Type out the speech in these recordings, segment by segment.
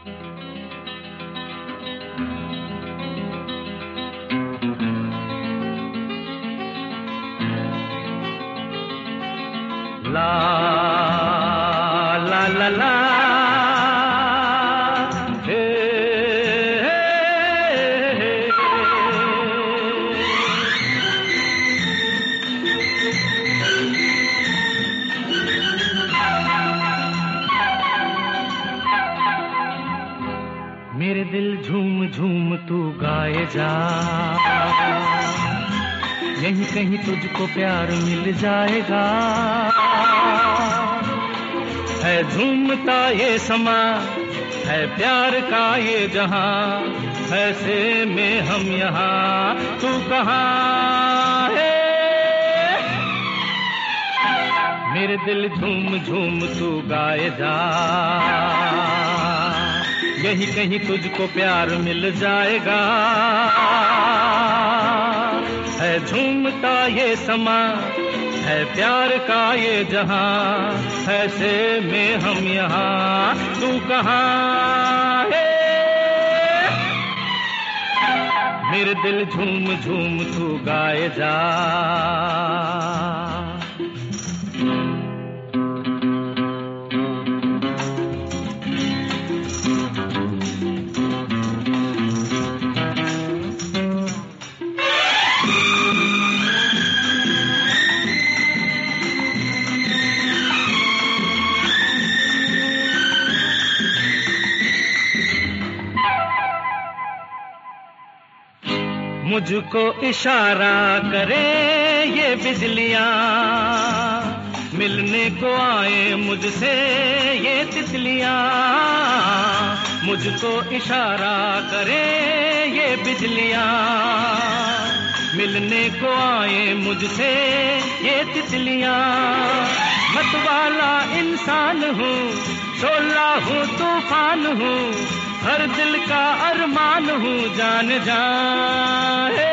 ला ला ला ला हे, हे, हे। मेरे दिल झूम झूम तू गाए जा, यहीं कहीं तुझको प्यार मिल जाएगा। है झूमता ये समा, है प्यार का ये जहां, ऐसे में हम यहाँ, तू कहाँ है। मेरे दिल झूम झूम तू गाए जा, यहीं कहीं तुझको प्यार मिल जाएगा। है झूमता ये समा, है प्यार का ये जहां, ऐसे में हम यहाँ, तू कहाँ है। मेरे दिल झूम झूम तू गाए जा। मुझको इशारा करे ये बिजलियां, मिलने को आए मुझसे ये तितलियां। मुझको इशारा करे ये बिजलियां, मिलने को आए मुझसे ये तितलियां। मतवाला इंसान हूँ, शोला हूँ, तूफान हूँ, हर दिल का अरमान हूँ, जान जाए।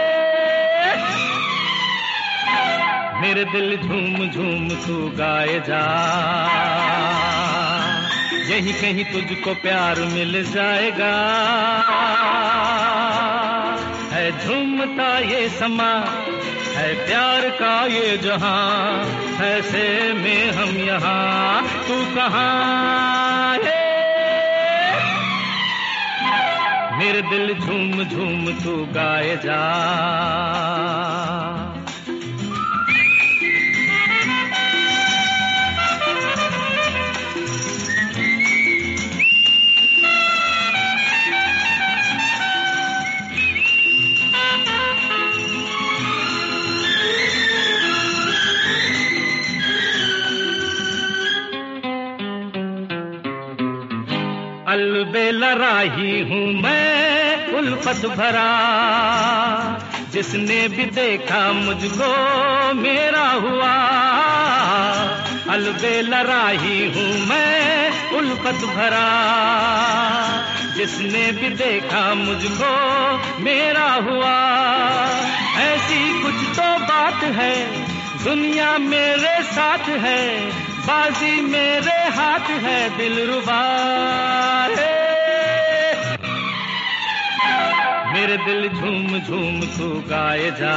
मेरे दिल झूम झूम तू गाए जा, यहीं कहीं तुझको प्यार मिल जाएगा। है झूमता ये समा, है प्यार का ये जहां, ऐसे में हम यहाँ, तू कहाँ है। मेरे दिल झूम झूम तू गाए जा। अलबेला राही हूँ मैं उल्फत भरा, जिसने भी देखा मुझको मेरा हुआ। अलबेला राही हूँ मैं उल्फत भरा, जिसने भी देखा मुझको मेरा हुआ। ऐसी कुछ तो बात है, दुनिया मेरे साथ है, बाजी मेरे हाथ है, दिलरुबा है। मेरे दिल झूम झूम तू गाए जा,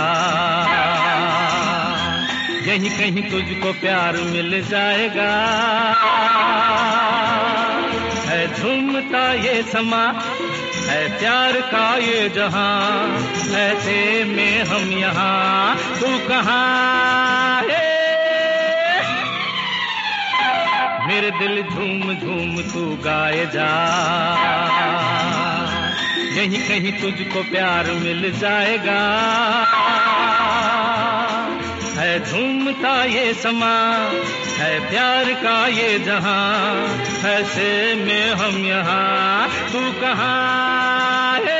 यहीं कहीं तुझको प्यार मिल जाएगा। है झूमता ये समा, है प्यार का ये जहां, ऐसे में हम यहाँ, तू कहाँ है। मेरे दिल झूम झूम तू गाए जा, यहीं कहीं तुझको प्यार मिल जाएगा। है झूमता ये समा, है प्यार का ये जहां, ऐसे में हम यहाँ, तू कहाँ है।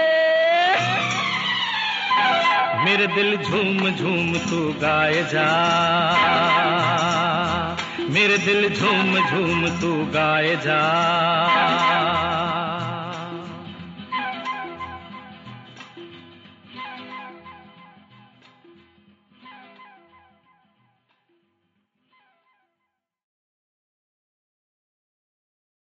मेरे दिल झूम झूम तू गाए जा, मेरे दिल झूम झूम तू गाए जा।